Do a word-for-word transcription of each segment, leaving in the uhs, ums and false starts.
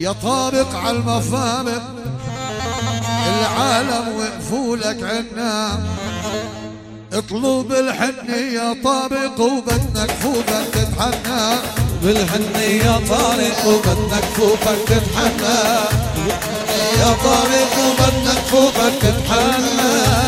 يا طابق على المفارق العالم وقفوا لك عنا، اطلب الحني يا طارق وبدنا كفوفك تتحنى، بالحني يا طارق وبدنا كفوفك تتحنى، يا طارق وبدنا كفوفك تتحنى.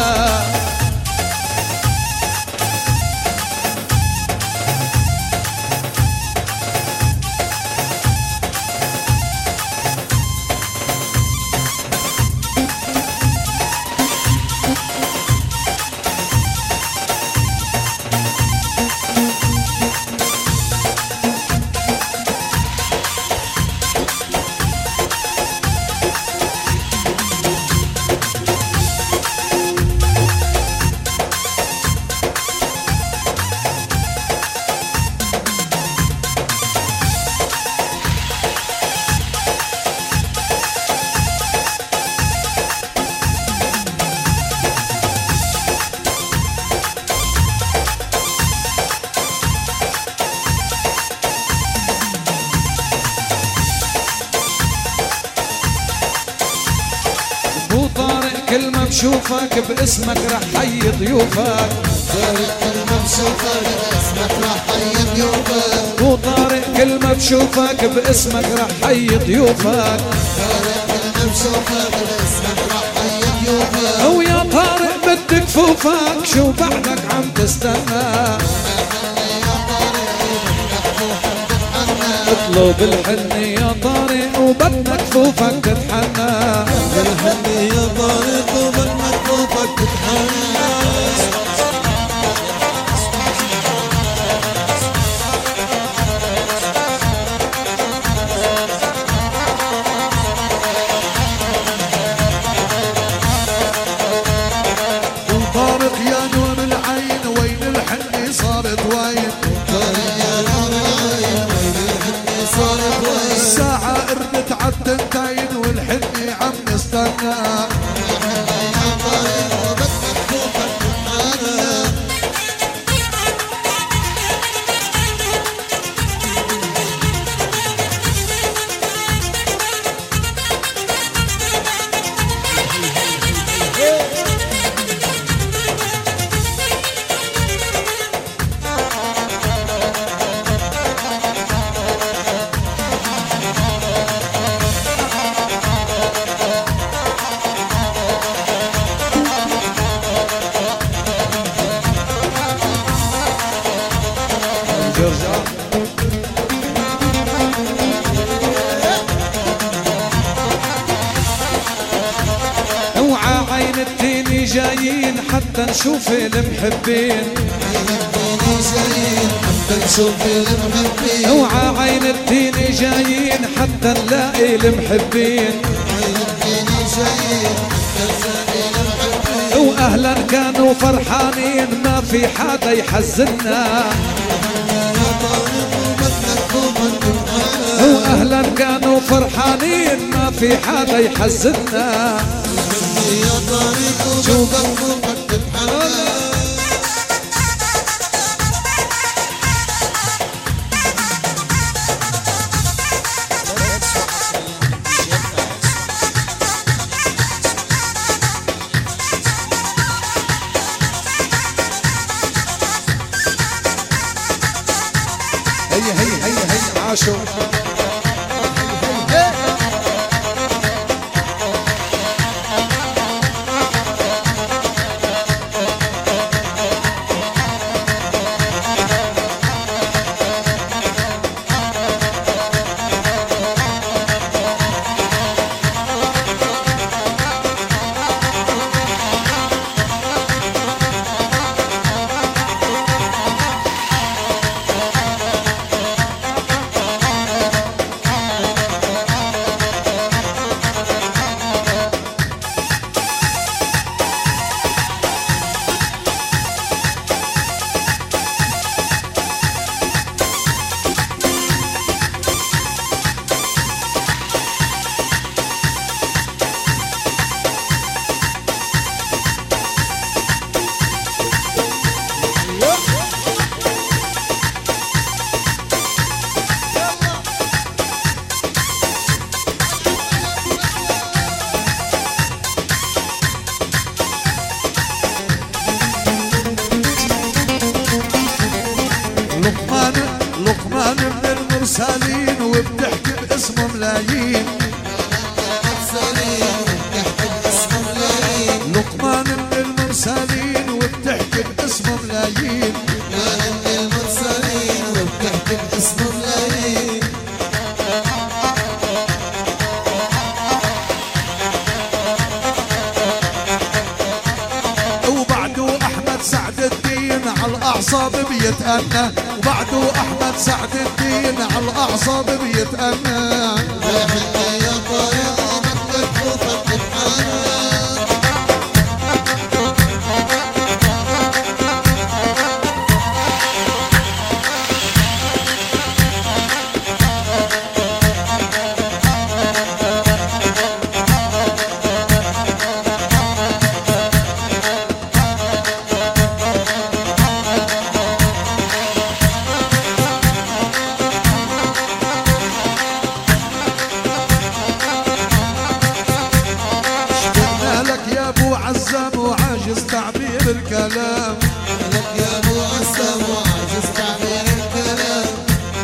كل ما بشوفك باسمك رح حي ضيوفك، طارق كل ما بشوفك باسمك رح حي ضيوفك، وطارق كل ما بشوفك باسمك رح حي ضيوفك، طارق كل ما بشوفك باسمك رح حي ضيوفك، ويا طارق بدي كفوفك شو بعدك عم تستنى، اطلب الحني يا طارق وبدنا كفوفك تتحنى، الحني يا طارق وبدنا كفوفك تتحنى. طارق يا نور العين وين الحني صارت وين، طارق يا نور العين وين الحني صارت وين، الساعة قربت عالتنتين والحني عم نستنى، اوعى عين التيني جايين حتى نشوف المحبين، جايين حتى نشوف المحبين، اوعى عين التيني جايين حتى نلاقي المحبين، جايين واهلا كانوا فرحانين ما في حدا يحزننا، واهلا كانوا فرحانين ما في حدا يحزننا، يا طارق وشوفك فوقك تتحنى. هيا هيا هيا هيا عاشوا المرسلين وبتحكي باسمه ملايين. لقمان من المرسلين وبتحكي باسمه ملايين. لقمان من المرسلين وبتحكي باسمه ملايين. وبعده أحمد سعد الدين على الأعصاب بيتأنى. وبعده أحمد سعد الدين على الأعصاب بيتأنى. يا طارق ومثلك خوفك تتحنى. عزام وعاجز تعبير الكلام. لك يا ابو عزام وعاجز تعبير الكلام.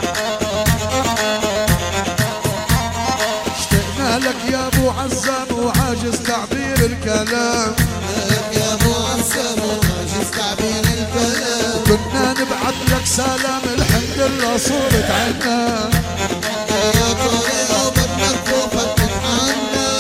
اشتقنا لك يا ابو عزام وعاجز تعبير الكلام. لك يا ابو عزام وعاجز تعبير الكلام. كنا نبعث لك سلام الحمد لله صورت عنا. يا طارق وبدنا خوفك تتحنى.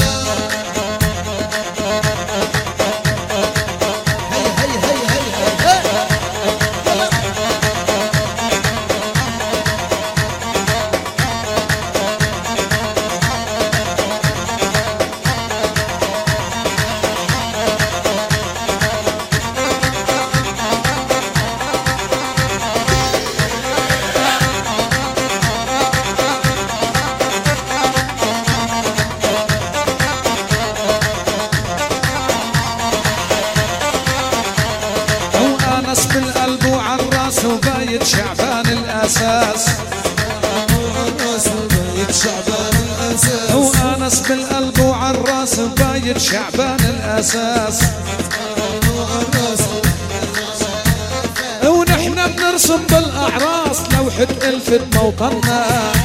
بالقلب وعالراس وبايت شعبان الاساس. وانس بالقلب وعالراس وبايت شعبان الاساس. ونحن بنرسم بالاعراس لوحة الفت موطننا.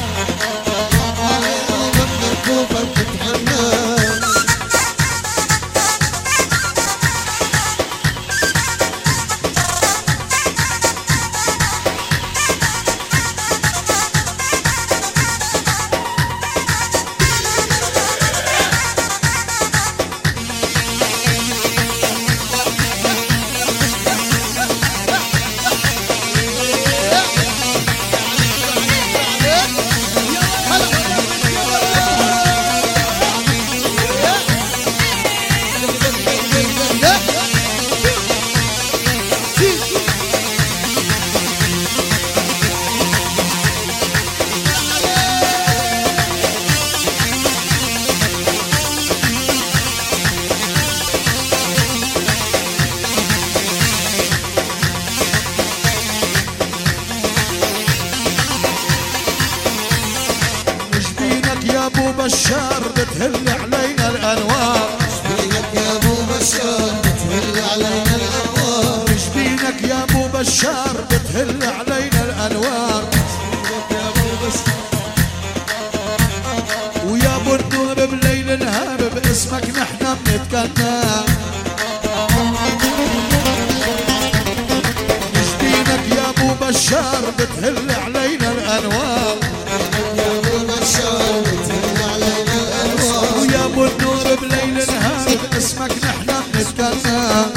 بشار بتهل علينا الانوار. شبينك يا ابو بشار بتهل علينا الانوار. شبينك يا ابو بشار بتهل علينا الانوار. ويا ابو النور بليل نهار باسمك نحن بنتكنى. شبينك يا ابو بشار بتهل علينا الانوار. يا ابو بشار بتهل علينا الانوار. ويا ابو النور بليل نهار باسمك نحن بنتكنى.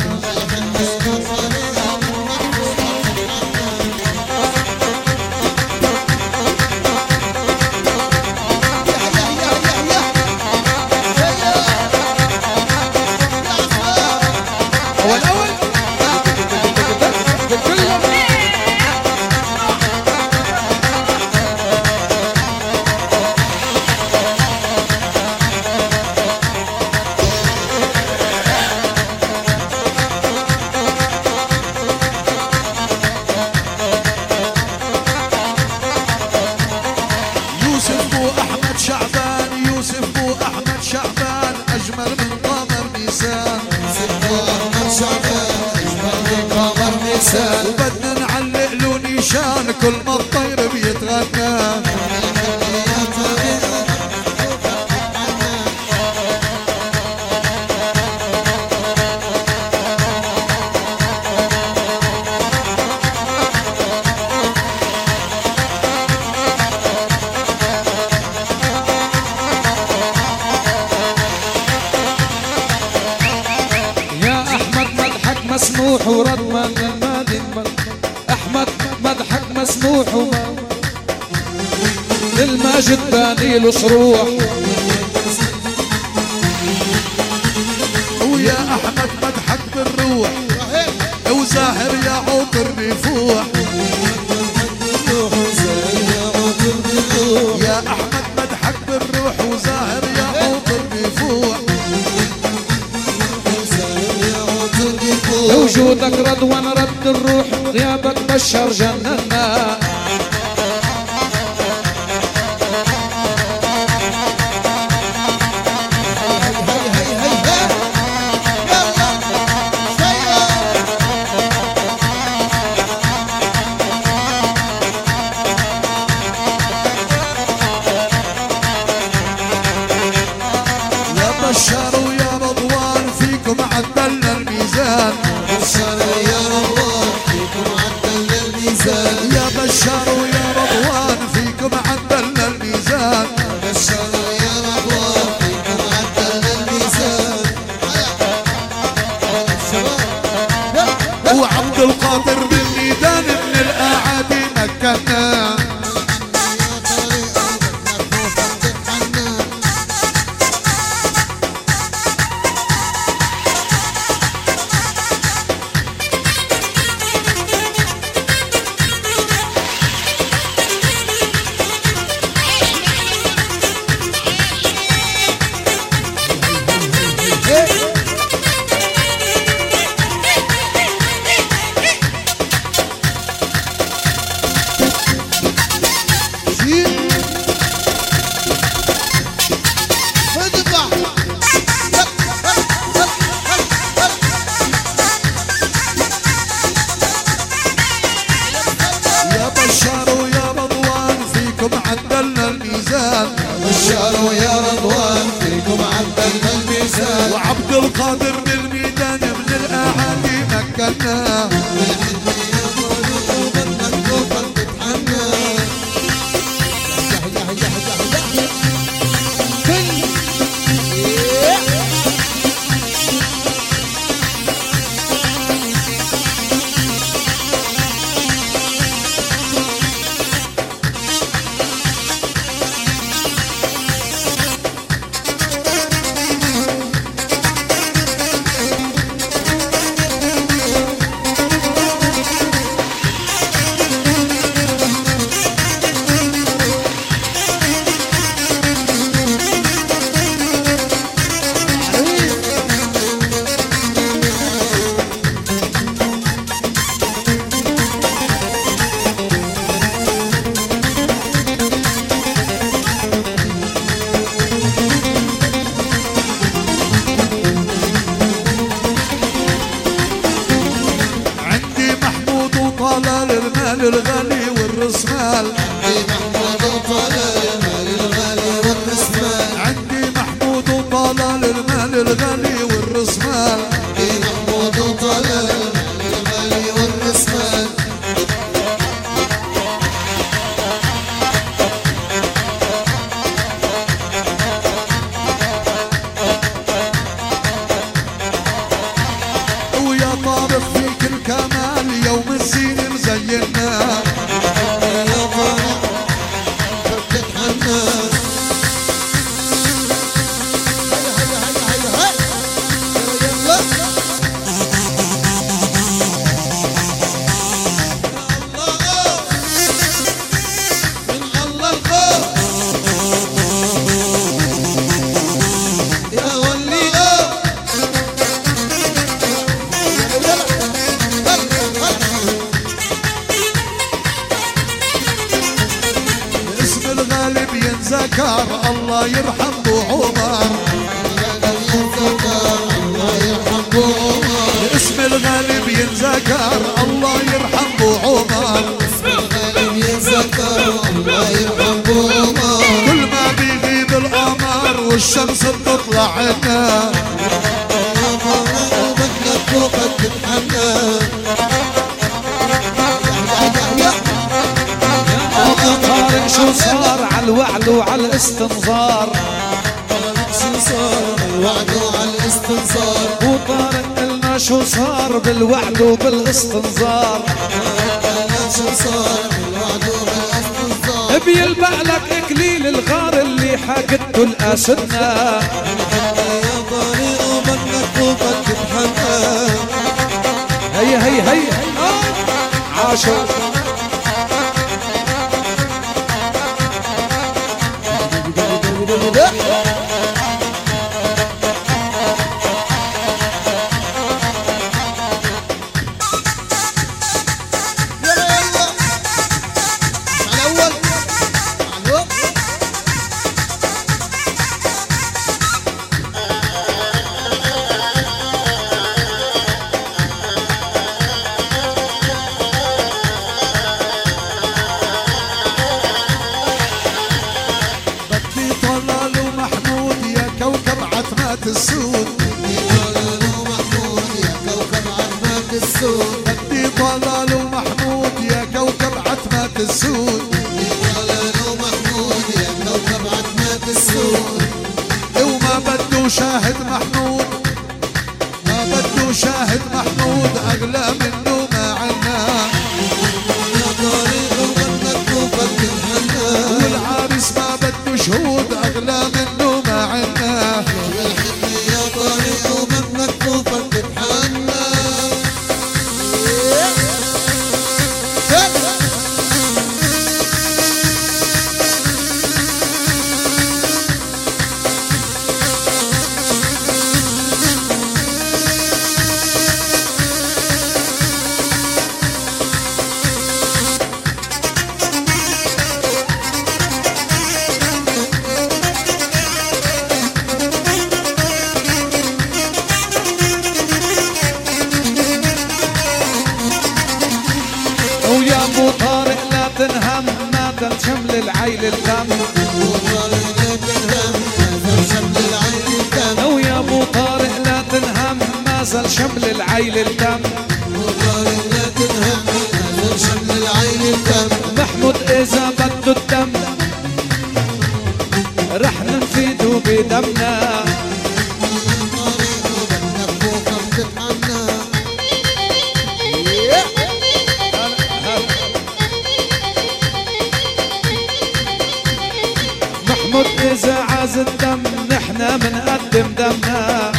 وبدنا نعلق له نيشان كل ما الطير بيتغنى. مسموح ورد من المادن. احمد مدحك مسموح للماجد باني له صروح. ويا احمد مدحك بالروح وزاهر يا عطر نفوح. يا احمد مدحك بالروح وزاهر يا عطر نفوح. وجودك رد وانا رد الروح غيابك بشر جننا. بشر ويا رضوان فيكم عدلنا الميزان. بشر يا رضوان فيكم عدلنا الميزان. يا بشر ويا رضوان فيكم عدلنا الميزان. بشر يا رضوان فيكم عدلنا الميزان. وعبد القادر بالميدان من الاعادي مكنا. بشر ويا رضوان فيكم عدلنا الميزان. وعبد القادر بالميدان من الاعادي مكنا. المال الغالي والرسمال. عندي محمود وطلال المال الغالي والرسمال. عندي محمود وطلال المال الغالي والرسمال. عندي محمود وطلال المال الغالي والرسمال. ويا طارق فيك الكمال يوم الزين مزينا. يا طارق فكت حنان. هيا هيا هيا هيا هيا يلا من الله الخوف يا ولي الغالب ينذكر الله يرحم ابو عمر. الله يرحم ابو عمر. اسم الغالب ينذكر الله يرحم ابو عمر. الغالب ينذكر الله يرحم ابو عمر. كل ما بيغيب القمر والشمس بتطلع عنا. يا فرح وبدك فوقك تتحنى. طارق شو صار عالوعد وعالاستنظار. شو صار الوعد وعالاستنصار. وطارق قلنا قلنا شو صار بالوعد وبالاستنظار، قلنا شو صار بالوعد وبالاستنظار، بيلبق لك اكليل الغار اللي حاجته الاسدنا. يا طريق ومنك وبك تتحنى. هيا هيا هيا عاشوا السود. طلال ومحمود يا كوكب عتمة السود، بدي طلال ومحمود يا كوكب عتمة السود. طلال ومحمود يا كوكب عتمة السود، وما بده شاهد محمود، ما بده شاهد محمود أغلى منه ما عنا. يا طريق ومنك وبك تتحنى، والعريس ما بده شهود أغلى منه ما عنا. يا طريق ومنك وبك تتحنى. ويا ابو طارق لا تنهم ما دام شمل العيل الدم. ويا ابو طارق لا تنهم ما زال شمل العيل الدم. محمود اذا بده الدم رح ننفيده بدمنا. محمود إذا عاز الدم نحنا منقدم دمنا.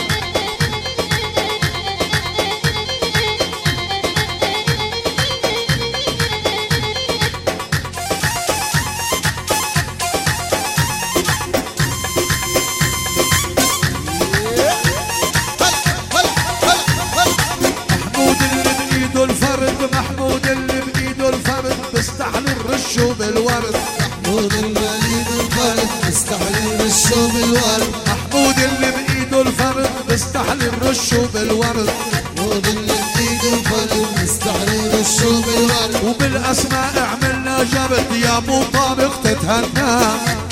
محمود اللي بإيده الفرد، محمود اللي بإيده الفرد بيستحلي الرش بالورد. محمود الوليد الفرد مستحلي الرش بالورد، محمود اللي بإيده الفرد بيستحلي الرش بالورد. محمود اللي بإيده الفرد مستحلي الرش بالورد، وبالأسماء عملنا جبد يا أبو طارق تتهنى.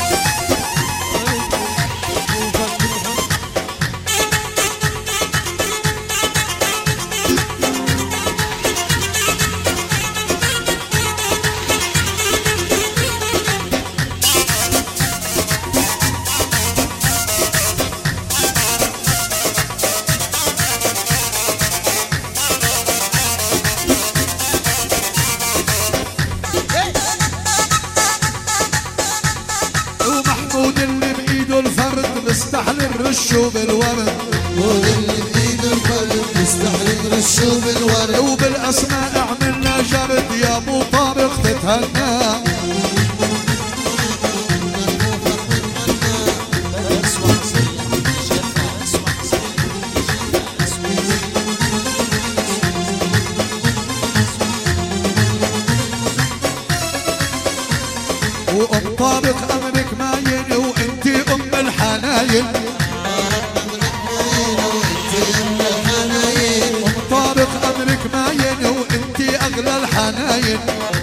ومحمود اللي بإيده الفرد بيستحلي الرش بالورد. محمود اللي بإيده الفرد مستحلي الرش بالورد، وبالأسماء عملنا جبد يا أبو طارق تتهنى. وأم طارق أمرك ماين وأنتي أم الحناين. أم طارق أمرك ماين وأنتي أغلى الحناين.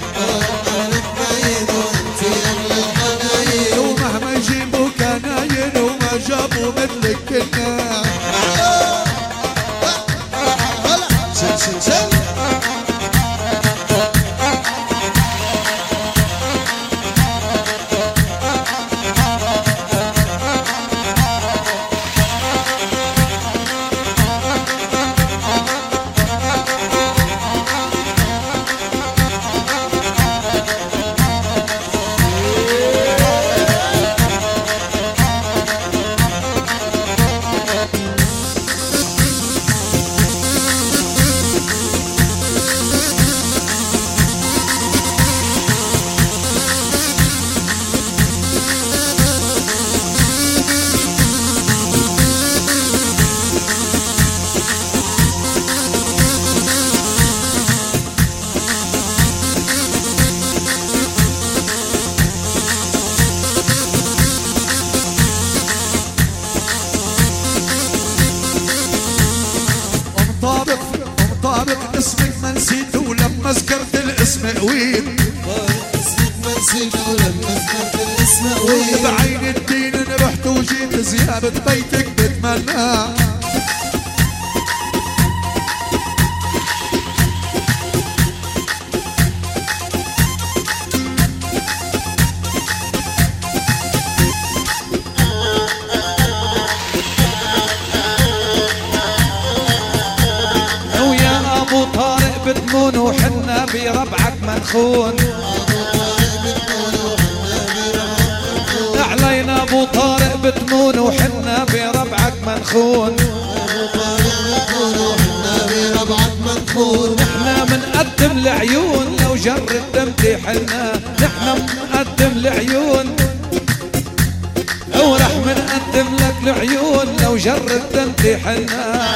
ومهما يجيبوا كناين وما جابوا مثلك كنا. شل شل شل ذكرت الاسم قويت اسمك ما نسيته لما ذكرت الاسم قويت بعين الدين رحت وجيت زيارة بيتك بتمنى بتمون وحنا بربعك منخون علينا ابو طارق بتمون وحنا بربعك منخون نحنا منقدم العيون لو جرب تمتحنا نحنا منقدم العيون ورح منقدم لك العيون لو جرب تمتحنا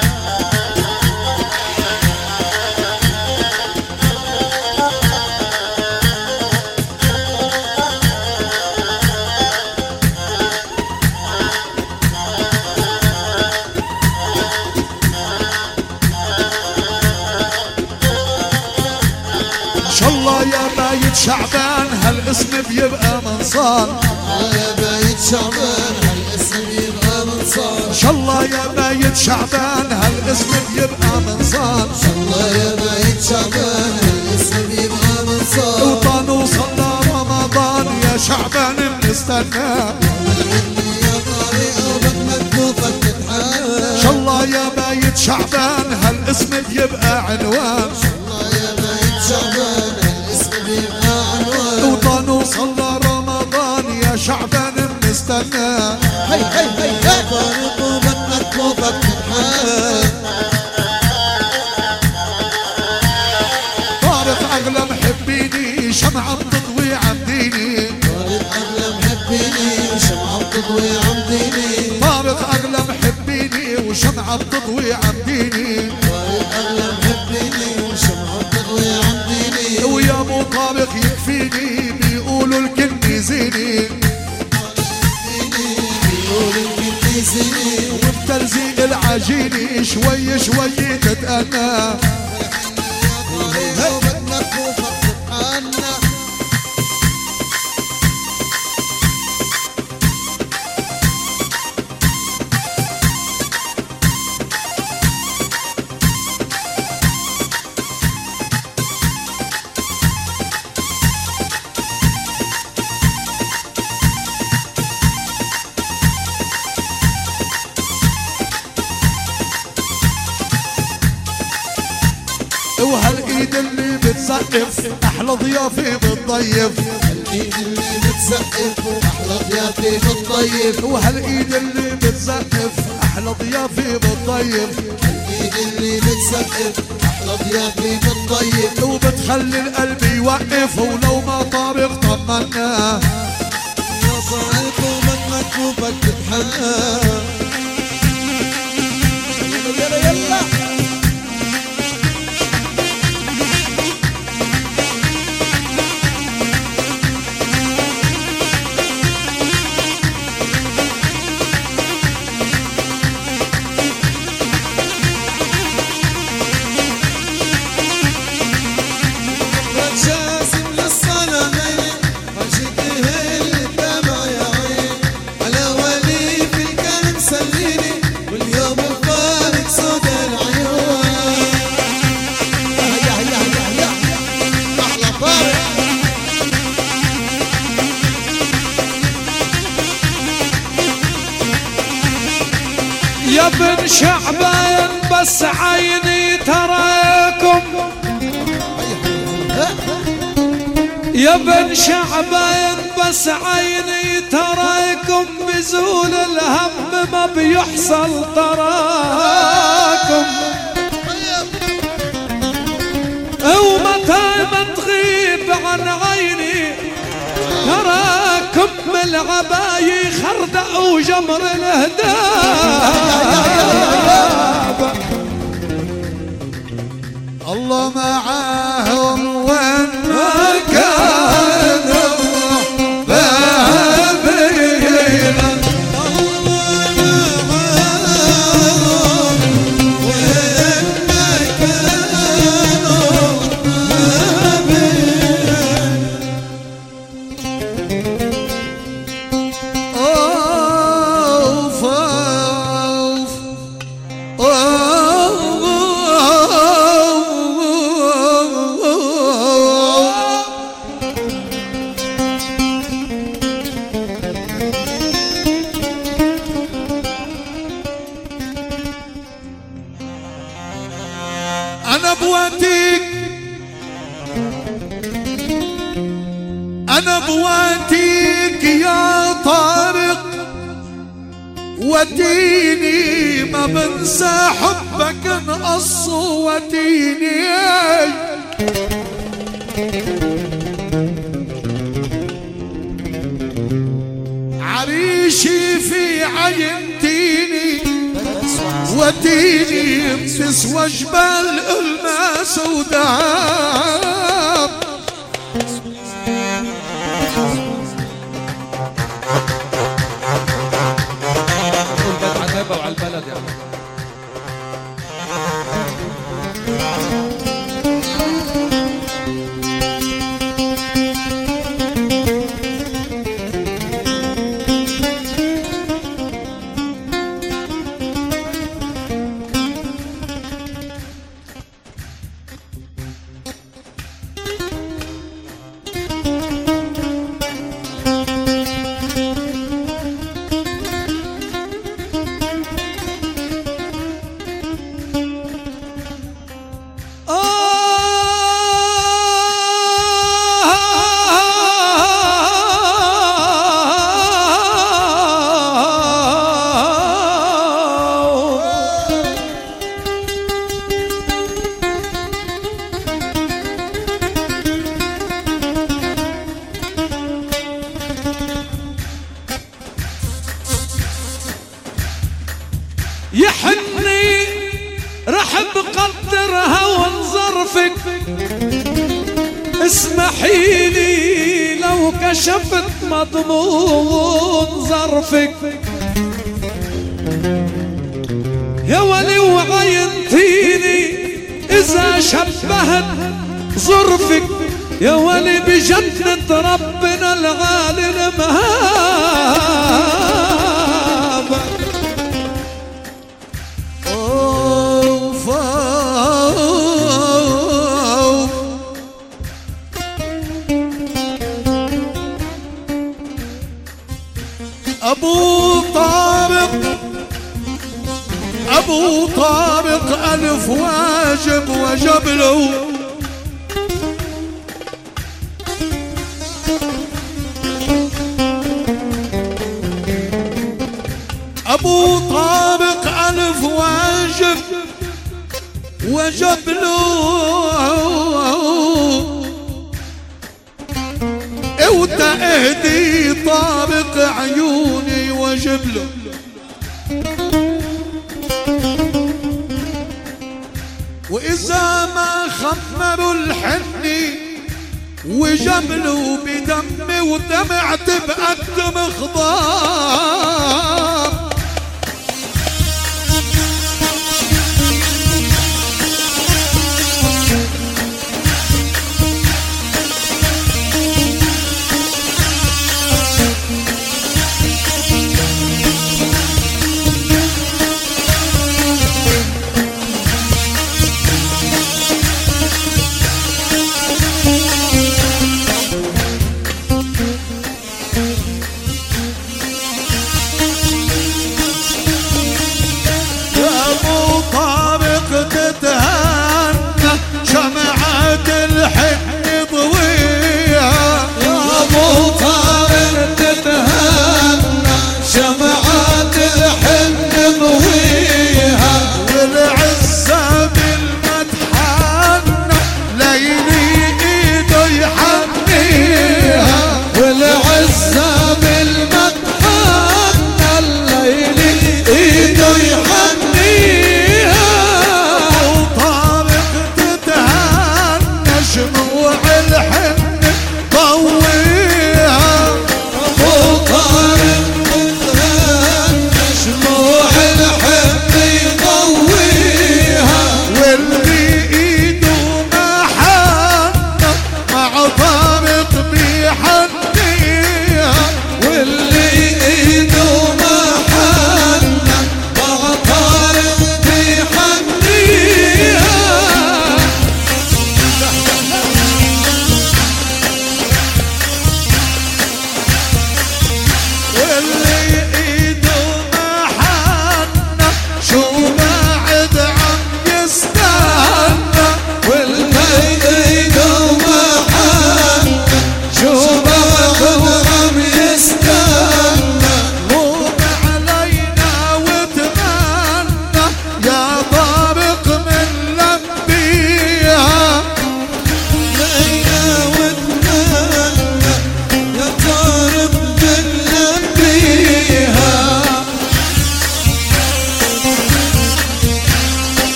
شعبان هالاسم بيبقى منصان يا بايت شعبان هالاسم بيبقى منصان ان شاء الله يا بايت شعبان هالاسم بيبقى منصان ان شاء الله يا بايت شعبان هالاسم بيبقى منصان وطن وصلى رمضان يا شعبان بنستناه يا طارق وبك مكتوفك تتحال ان شاء الله يا بايت شعبان هالاسم بيبقى عنوان ان شاء الله يا بايت شعبان هالاسم بيبقى وطن وصلى رمضان يا شعبان بنستناه هي هي هي يا طارق وبك مكتوفك تتحال طارق اغلى محبيني شمعة بتضوي عن ديني طارق اغلى محبيني وشمعة بتضوي عن ديني طارق اغلى محبيني وشمعة بتضوي عن ديني طارق اغلى محبيني وشمعة بتضوي عن ديني ويا ابو طارق يكفيني بيقولوا الكل زيني وبتلزيق العجيني شوي شوي تتأنى وهالايد اللي بتسقف احلى ضيافي بتضيف الايد اللي بتسقف احلى ضيافي بتضيف وهالايد اللي بتسقف احلى ضيافي بتضيف الايد اللي بتسقف احلى ضيافي بتضيف وبتخلي القلب يوقف ولو ما طارق طمنا يا طارق وبك مكتوفك تتحنى يلا يلا يا بن شعبان بس عيني تراكم يا بن شعبان بس عيني تراكم بزول الهم ما بيحصل تراكم ومتى ما تغيب عن عيني تراكم العباية خردق وجمر الهداب الله معاهم وين ما كانوا بابينا الله معاهم وين ما كانوا بواتيك أنا بواتيك يا طارق، وديني ما بنسى حبك نقص وديني. عريشي في عينتيني وديني بتسوى جبال الماس ودهب. وعلى البلد يا رب. يحني رح بقدرها وانظرفك، اسمحيلي لو كشفت مضمون ظرفك. يا ولي وعينتيني إذا شبهت ظرفك، يا ولي بجنة ربنا الغالي المهاب. أبو طارق أبو طارق ألف واجب وجب له، أبو طارق ألف واجب وجب له. وتأهدي طارق عيوني وجب له، وإذا ما خمروا الحني وجبلوا بدمي ودمعت بقدم خضار.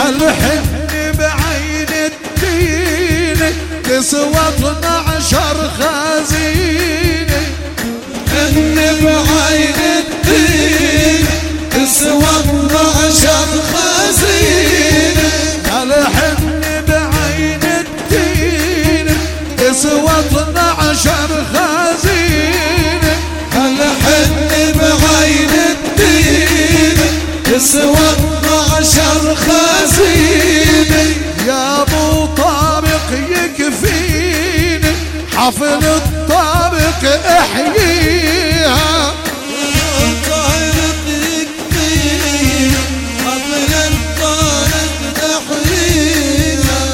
هالحن بعين الدين تسوى اثنعشر خزينة حن بعين الدين تسوى اثنعشر خزينة هالحن بعين الدين تسوى اثنعشر خزينة هالحن بعين الدين تسوى اثنعشر خزينة يا ابو طارق يكفيني حفل الطارق احييها طارق يكفيني حفل الطارق احييها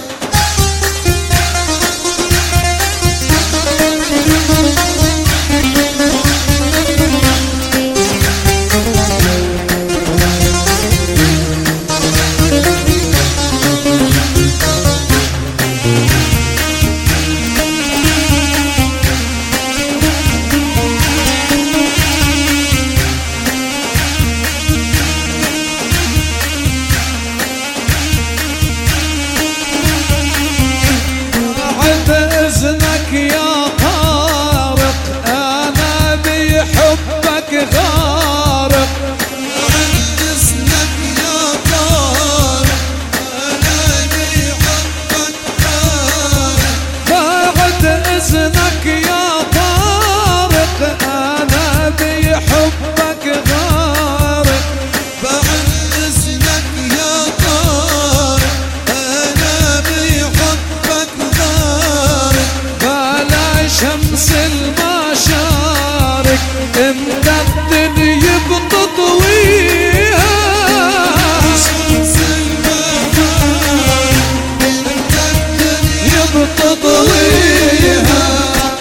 إذنك يا طارق أنا بحبك غارق عند إذنك يا طارق أنا بحبك غارق بعد إذنك يا طارق أنا بحبك غارق بعد إذنك يا طارق أنا بحبك غارق بلا شمس المشارق انت الدنيا بتطويها شمس المغارب انت الدنيا بتطويها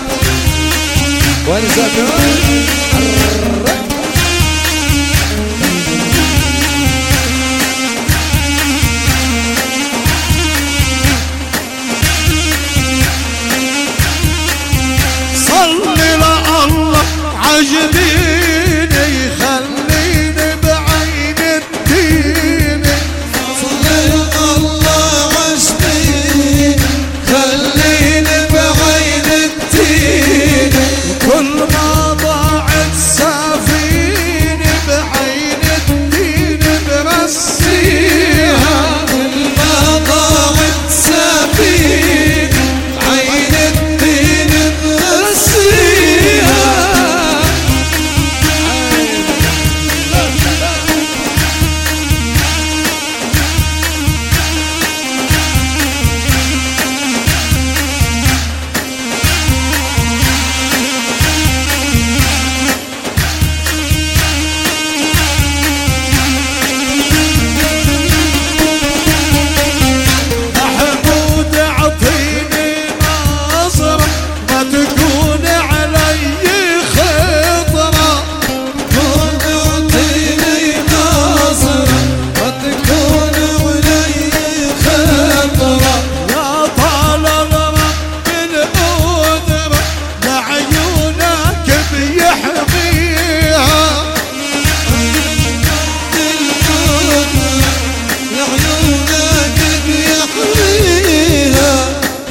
وين ساكن صلي لله عجبيني خليني بعين الدين صلي الله عشقيني خليني بعين الدين كل ما ضاعت سفيني بعين الدين برسيها كل ما ضاعت سفينة عين الدين برسيها محمود اعطيني نظرة ما تكون علي خطرة كون اعطيني نظرة وتكون علي خطرة يا طال غرق القدرة لعيونك بيحميها لعيونك بيحميها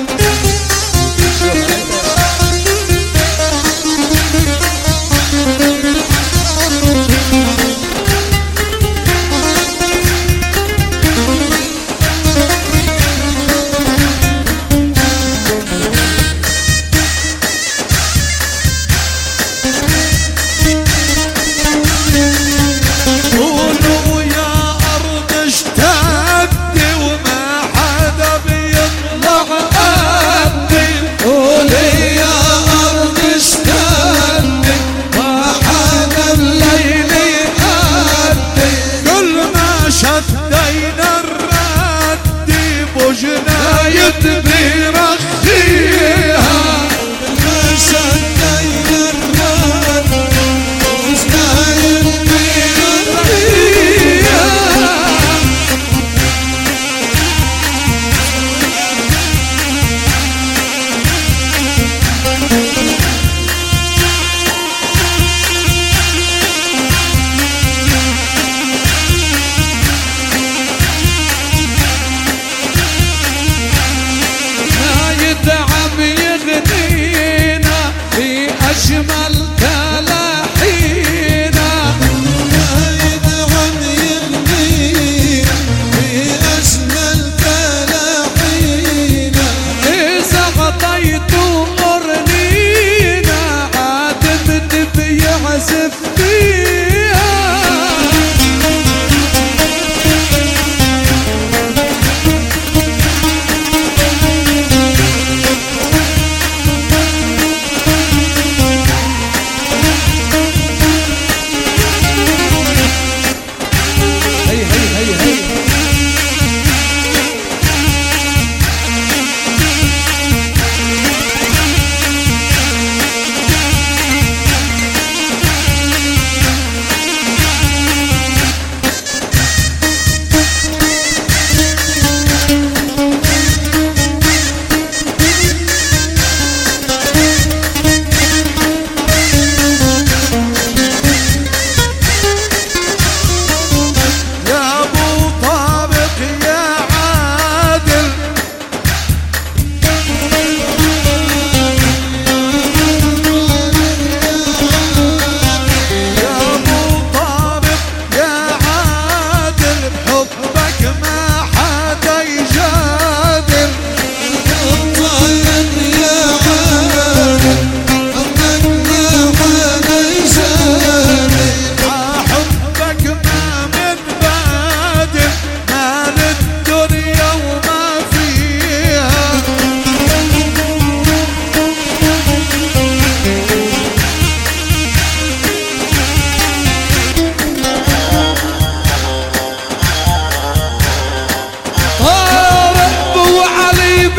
قولوا يا أرض اشتدي وما حدا بيطلع قدي قولي يا أرض اشتدي ما حدا الليل يهدي كل ما شدينا الردي بوجناية بيرخيها ما شدينا الرد وزنايد بيرخيها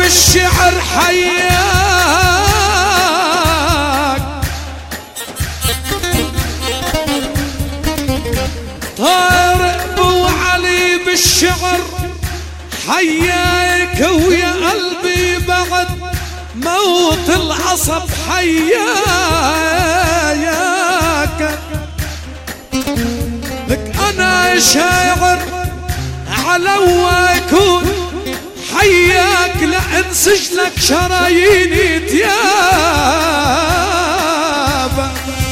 بالشعر حياك طارق ابو علي بالشعر حياك ويا قلبي بعد موت العصب حياك لك انا شاعر على ويكون حياك لانسج لك شراييني تيابا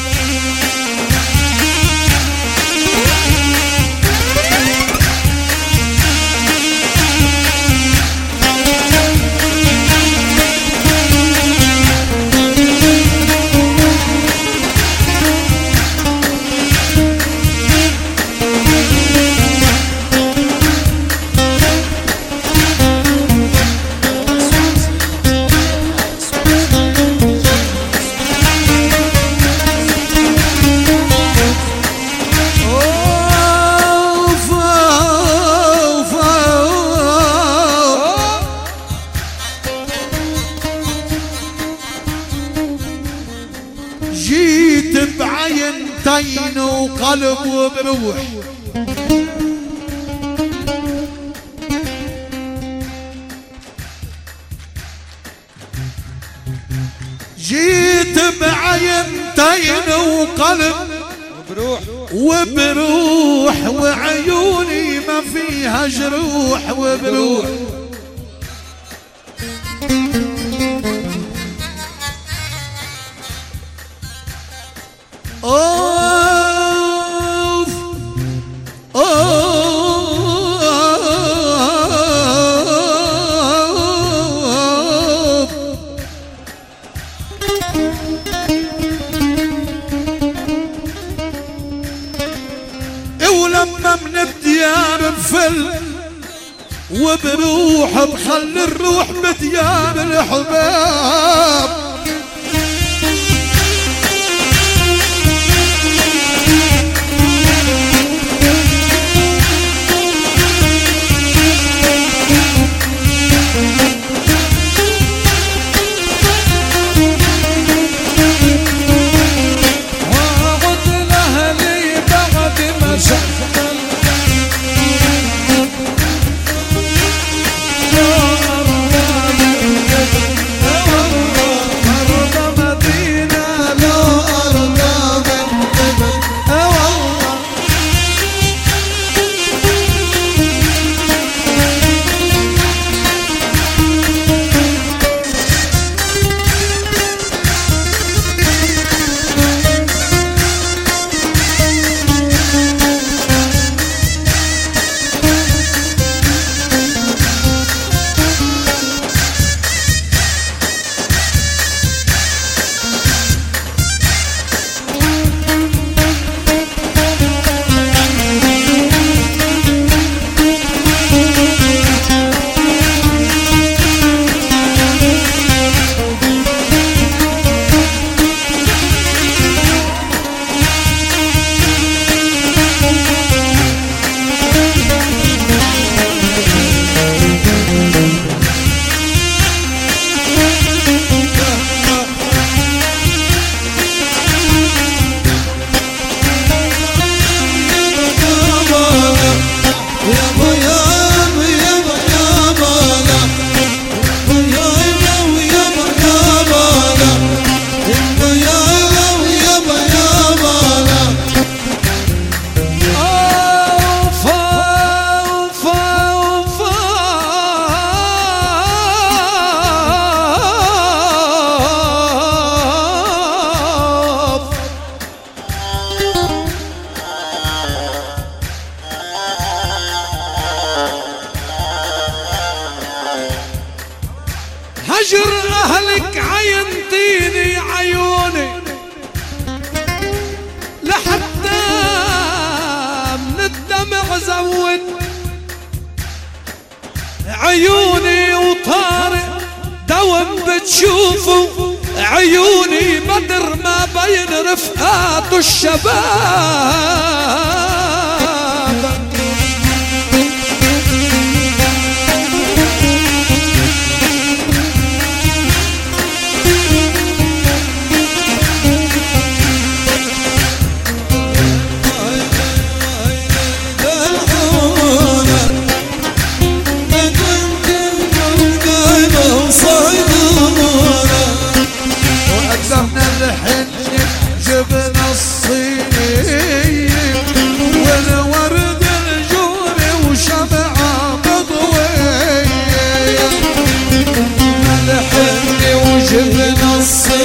جيت بعينتين وقلب وبروح جيت بعينتين وقلب وبروح وبروح وعيوني ما فيها جروح وبروح أوف أوف ولما من الديار بفل وبروح بخلي الروح بديار الحباب هجر أهلك عينتيني عيوني لحتى من الدمع زود عيوني وطارق دوم بتشوفوا عيوني بدر ما بين رفقات الشباب الصيف